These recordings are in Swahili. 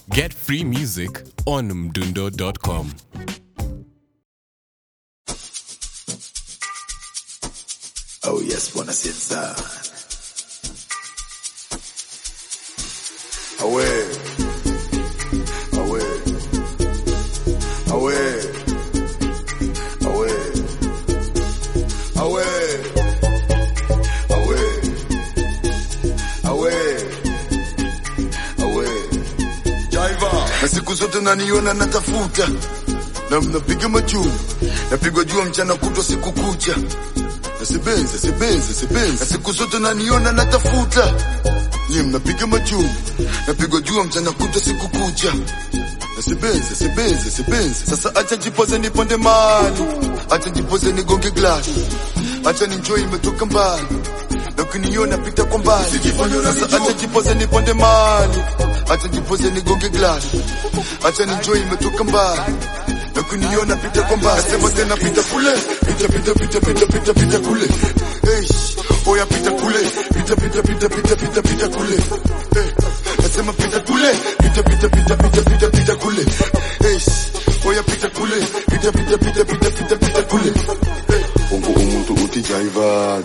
Get free music on mdundo.com. Oh yes, wanna sit down. Away. Away. Away. Away. Away. Away. Away. Away. Jaiva. Na siku zote naniona natafuta. Na mnapiga majuu. Napigwa jua mchana kutwa siku kucha. Sibenze. Na siku zote naniona natafuta. Nyie mnapiga majuu. Napigwa jua mchana kutwa siku kucha. Sibenze. Sasa acha jipoze niponde mali. Acha jipoze nigonge glass. Acha ninjoy imetoka mbali. Na ukiniona pita kwa mbali. Sasa acha jipoze niponde mali. Acha jipoze nigonge glass. Acha ninjoy imetoka mbali. Na kuniona pita kwa mbali. Nasema tena pita kule. Pita kule. Oya pita kule. Pita kule. Nasema pita kule. Pita kule. Oya pita kule. Pita kule. Umuntu uti jaiva.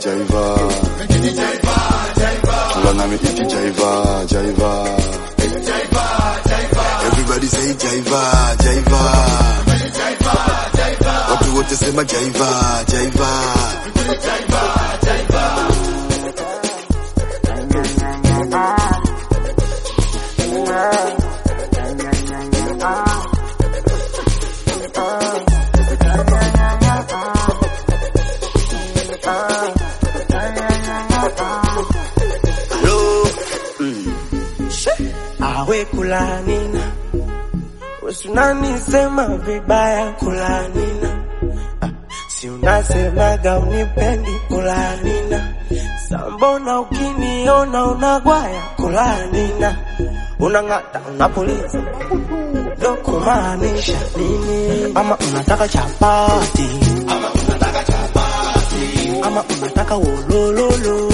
Tula nami iti jaiva. Everybody say jaiva. Watu wote sema jaiva. Awe kulanina usunani sema vibaya kulanina. Si unasemaga unipendi kulanina. Sambona ukiniona unagwaya kulanina. Unangata unapuliza ndo kumaanisha nini? Ama unataka chapati, ama unataka wolololo,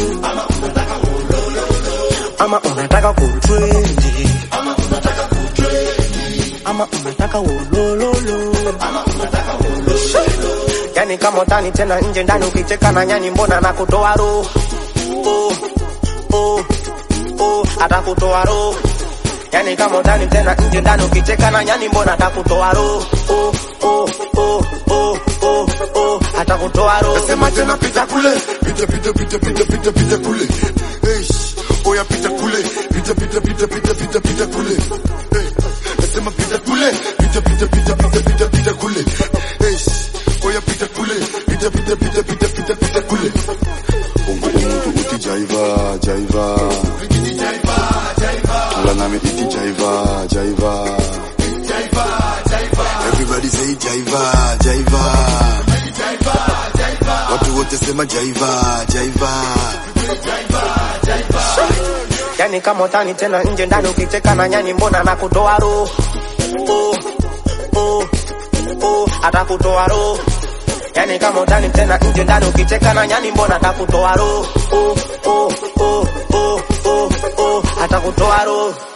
ama unataka kutrendi, ama unataka wolololo. Yani kama utani tena nje ndani ukicheka na nyani mbona nakutoa roho. Atakutoa roho. Yani kama utani tena nje ndani ukicheka na nyani mbona atakutoa roho. Atakutoa roho. Nasema tena pita kule. Pita kule. Oya pita kule. Pita kule. Nasema pita kule. Pita kule. Oya pita kule. Pita kule. Umuntu uti jaiva. Tula nami iti jaiva. Everybody say jaiva. Watu wote sema jaiva. Yani kama utani tena nje ndani ukicheka na nyani mbona nakutoa roho. Atakutoa roho. Yani kama utani tena nje ndani ukicheka na nyani mbona atakutoa roho. Atakutoa roho.